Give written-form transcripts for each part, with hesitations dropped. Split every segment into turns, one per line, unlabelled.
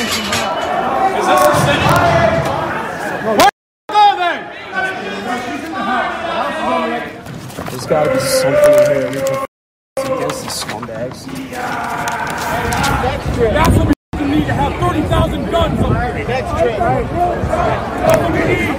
There's got to be something in here we can against these scumbags.
That's what we need to have 30,000 guns on here. That's what we need.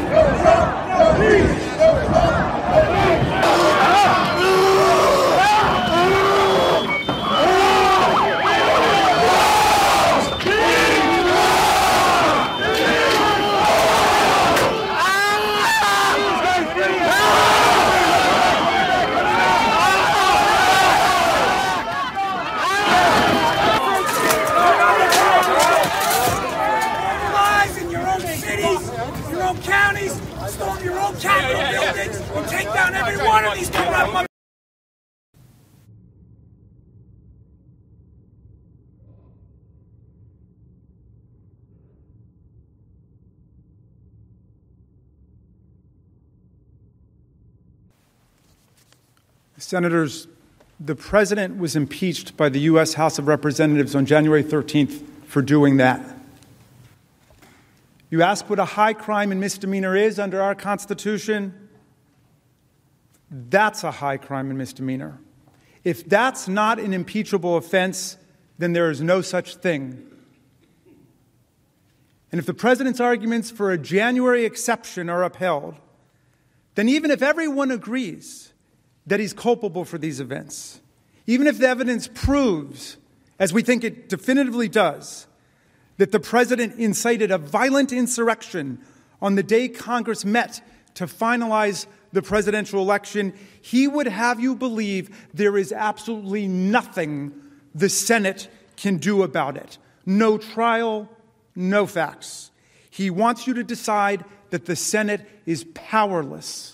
Counties, storm your own Capitol buildings, and take down every one of these corrupt mother.
Senators, the president was impeached by the U.S. House of Representatives on January 13th for doing that. You ask what a high crime and misdemeanor is under our Constitution? That's a high crime and misdemeanor. If that's not an impeachable offense, then there is no such thing. And if the president's arguments for a January exception are upheld, then even if everyone agrees that he's culpable for these events, even if the evidence proves, as we think it definitively does, that the president incited a violent insurrection on the day Congress met to finalize the presidential election, he would have you believe there is absolutely nothing the Senate can do about it. No trial, no facts. He wants you to decide that the Senate is powerless.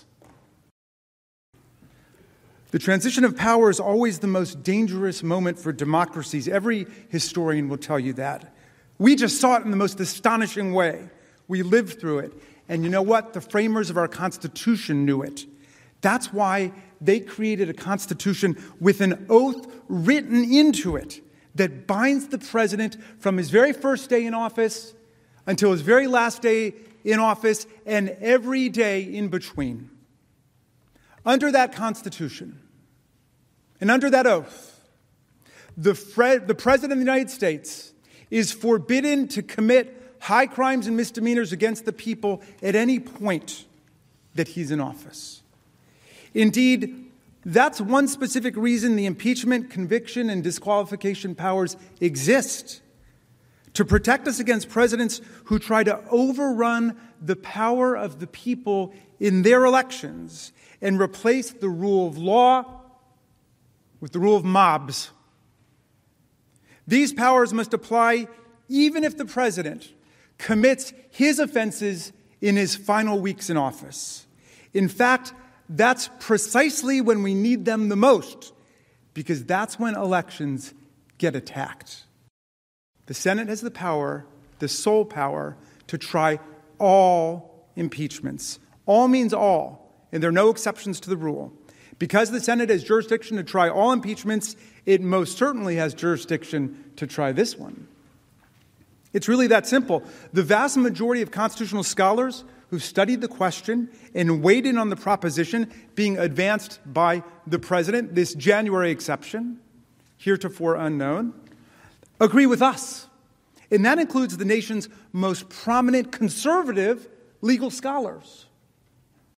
The transition of power is always the most dangerous moment for democracies. Every historian will tell you that. We just saw it in the most astonishing way. We lived through it. And you know what? The framers of our Constitution knew it. That's why they created a Constitution with an oath written into it that binds the president from his very first day in office until his very last day in office and every day in between. Under that Constitution and under that oath, the President of the United States is forbidden to commit high crimes and misdemeanors against the people at any point that he's in office. Indeed, that's one specific reason the impeachment, conviction, and disqualification powers exist, to protect us against presidents who try to overrun the power of the people in their elections and replace the rule of law with the rule of mobs. These powers must apply even if the president commits his offenses in his final weeks in office. In fact, that's precisely when we need them the most, because that's when elections get attacked. The Senate has the power, the sole power, to try all impeachments. All means all, and there are no exceptions to the rule. Because the Senate has jurisdiction to try all impeachments, it most certainly has jurisdiction to try this one. It's really that simple. The vast majority of constitutional scholars who've studied the question and weighed in on the proposition being advanced by the president, this January exception, heretofore unknown, agree with us. And that includes the nation's most prominent conservative legal scholars.